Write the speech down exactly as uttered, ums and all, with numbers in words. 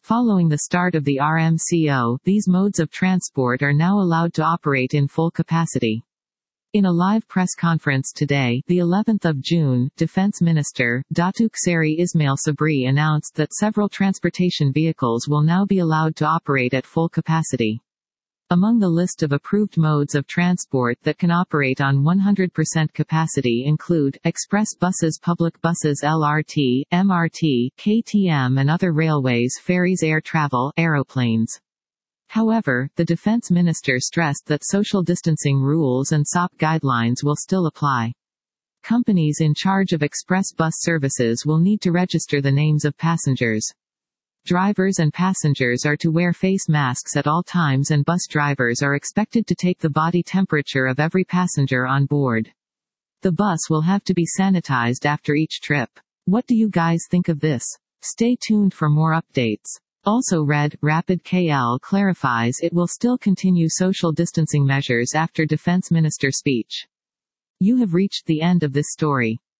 Following the start of the R M C O, these modes of transport are now allowed to operate in full capacity. In a live press conference today, the eleventh of June, Defense Minister, Datuk Seri Ismail Sabri announced that several transportation vehicles will now be allowed to operate at full capacity. Among the list of approved modes of transport that can operate on one hundred percent capacity include, express buses, public buses, L R T, M R T, K T M and other railways, ferries, air travel, aeroplanes. However, the Defense Minister stressed that social distancing rules and S O P guidelines will still apply. Companies in charge of express bus services will need to register the names of passengers. Drivers and passengers are to wear face masks at all times, and bus drivers are expected to take the body temperature of every passenger on board. The bus will have to be sanitized after each trip. What do you guys think of this? Stay tuned for more updates. Also read, Rapid K L clarifies it will still continue social distancing measures after Defense Minister speech. You have reached the end of this story.